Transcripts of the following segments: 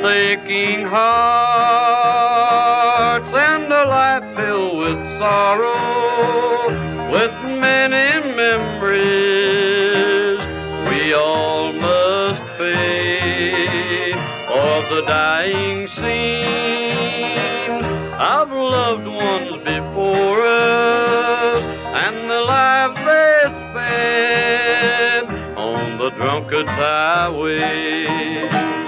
aching hearts and a life filled with sorrow, with many memories we all must fade, or the dying scenes of loved ones before us, and the lives they spent on the drunkard's highway.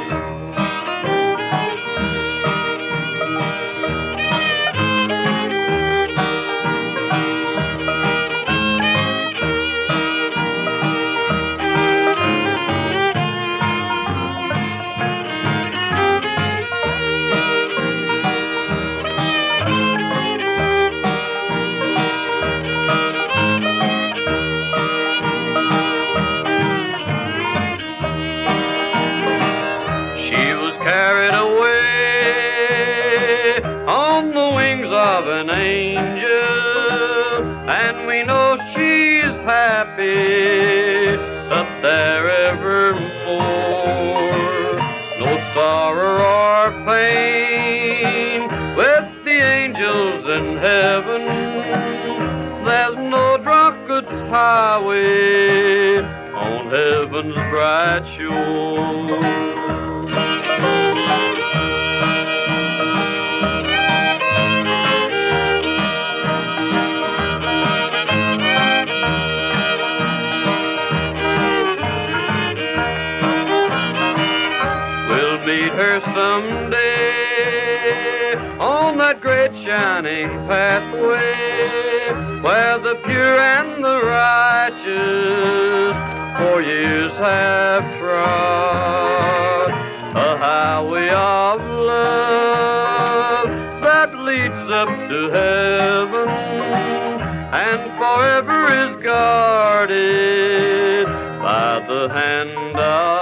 Carried away on the wings of an angel, and we know she's happy up there evermore. No sorrow or pain with the angels in heaven. There's no drunkard's highway on heaven's bright shore. Meet her someday on that great shining pathway where the pure and the righteous for years have trod, a highway of love that leads up to heaven and forever is guarded by the hand of